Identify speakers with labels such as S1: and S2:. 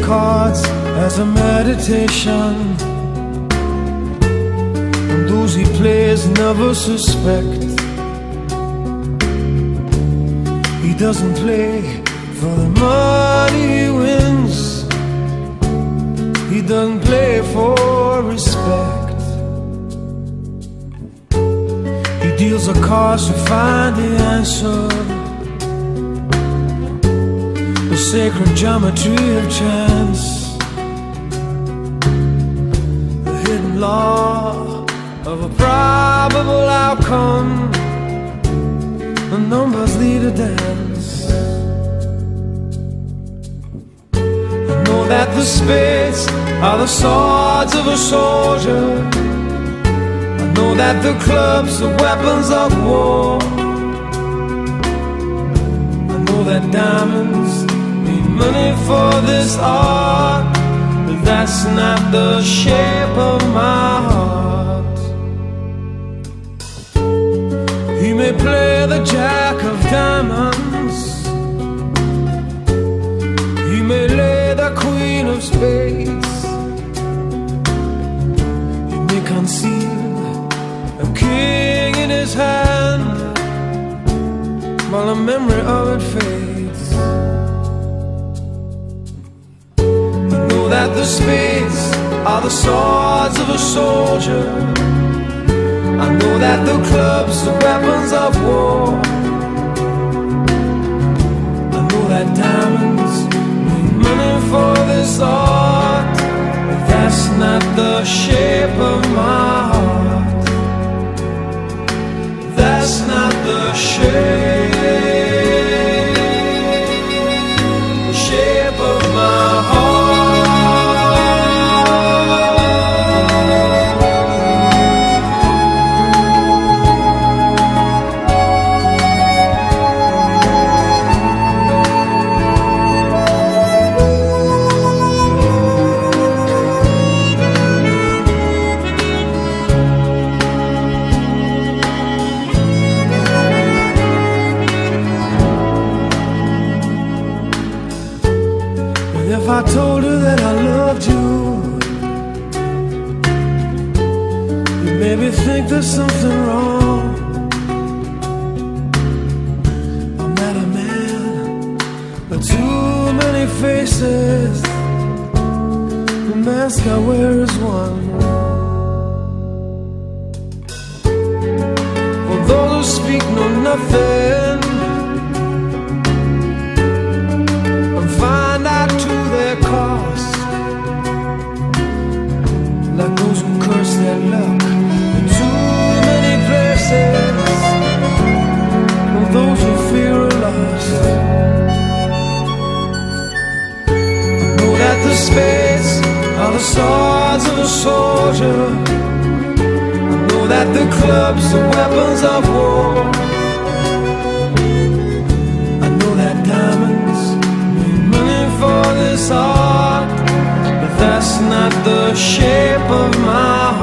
S1: cards as a meditation, and those he plays never suspect. He doesn't play for the money he wins, he doesn't play for respect. He deals the cards to find the answer, the sacred geometry of chance, the hidden law of a probable outcome. The numbers lead a dance. I know that the spades are the swords of a soldier, I know that the clubs are weapons of war, I know that diamonds need money for this art, but that's not the shape of my heart. He may play the jack of diamonds, he may lay the queen of spades, he may conceal a king in his hand while the memory of it fades. I know that the spades are the swords of a soldier, I know that the clubs are weapons of war, I know that diamonds need money for this art, but that's not the shape of my heart. That's not the shape of my heart. If I told her that I loved you, you maybe think there's something wrong. I'm not a man, but too many faces, the mask I wear is one. For those who speak know nothing and find out to their cost, like those who curse their luck in too many places, or those who fear a loss. I know that the spades are the swords of a soldier, I know that the clubs are weapons of war, I know that diamonds need money for this art, but that's not the shape of my